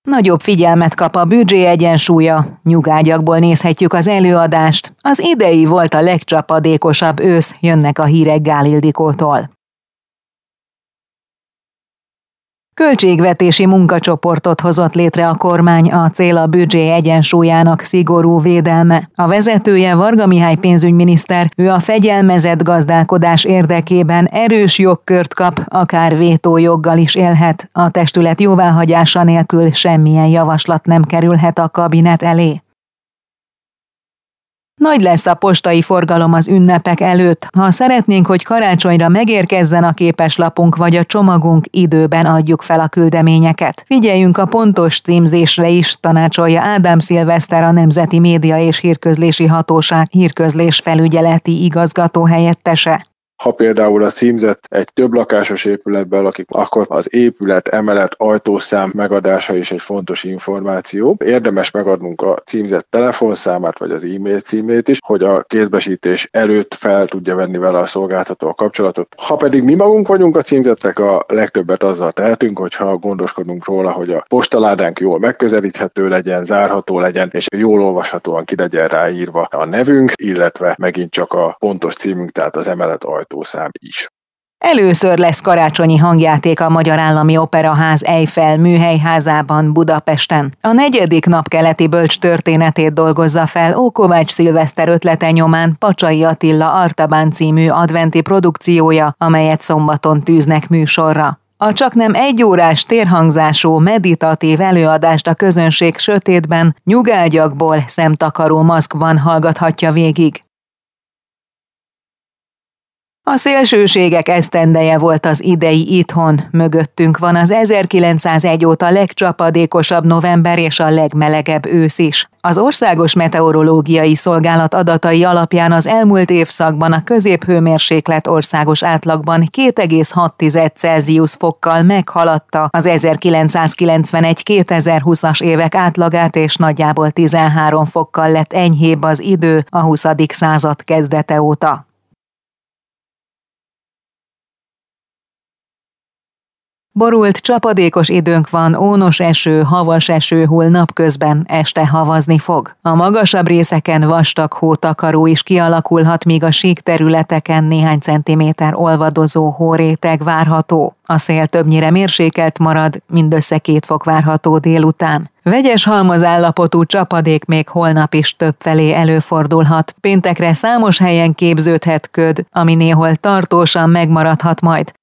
Nagyobb figyelmet kap a büdzsé egyensúlya, nyugágyakból nézhetjük az előadást. Az idei volt a legcsapadékosabb ősz, jönnek a hírek Gál Ildikótól. Költségvetési munkacsoportot hozott létre a kormány, a cél a büdzsé egyensúlyának szigorú védelme. A vezetője Varga Mihály pénzügyminiszter, ő a fegyelmezett gazdálkodás érdekében erős jogkört kap, akár vétójoggal is élhet. A testület jóváhagyása nélkül semmilyen javaslat nem kerülhet a kabinet elé. Nagy lesz a postai forgalom az ünnepek előtt. Ha szeretnénk, hogy karácsonyra megérkezzen a képeslapunk vagy a csomagunk, időben adjuk fel a küldeményeket. Figyeljünk a pontos címzésre is, tanácsolja Ádám Szilveszter, a Nemzeti Média és Hírközlési Hatóság hírközlés felügyeleti igazgató helyettese. Ha például a címzett egy több lakásos épületben lakik, akkor az épület, emelet, ajtószám megadása is egy fontos információ. Érdemes megadnunk a címzett telefonszámát vagy az e-mail címét is, hogy a kézbesítés előtt fel tudja venni vele a szolgáltató a kapcsolatot. Ha pedig mi magunk vagyunk a címzettek, a legtöbbet azzal tehetünk, hogyha gondoskodunk róla, hogy a postaládánk jól megközelíthető legyen, zárható legyen, és jól olvashatóan ki legyen ráírva a nevünk, illetve megint csak a pontos címünk, tehát az emelet ajtószám is. Először lesz karácsonyi hangjáték a Magyar Állami Operaház Eiffel műhelyházában Budapesten. A 4. napkeleti bölcs történetét dolgozza fel Ókovács Szilveszter ötlete nyomán Pacsai Attila Artabán című adventi produkciója, amelyet szombaton tűznek műsorra. A csaknem 1 órás térhangzású, meditatív előadást a közönség sötétben, nyugágyakból, szemtakaró maszkban hallgathatja végig. A szélsőségek esztendeje volt az idei itthon, mögöttünk van az 1901 óta legcsapadékosabb november és a legmelegebb ősz is. Az Országos Meteorológiai Szolgálat adatai alapján az elmúlt évszakban a középhőmérséklet országos átlagban 2,6 Celsius fokkal meghaladta az 1991-2020-as évek átlagát, és nagyjából 13 fokkal lett enyhébb az idő a 20. század kezdete óta. Borult, csapadékos időnk van, ónos eső, havas eső hull napközben, este havazni fog. A magasabb részeken vastag hótakaró is kialakulhat, míg a sík területeken néhány centiméter olvadozó hóréteg várható. A szél többnyire mérsékelt marad, mindössze 2 fok várható délután. Vegyes halmazállapotú csapadék még holnap is többfelé előfordulhat. Péntekre számos helyen képződhet köd, ami néhol tartósan megmaradhat majd.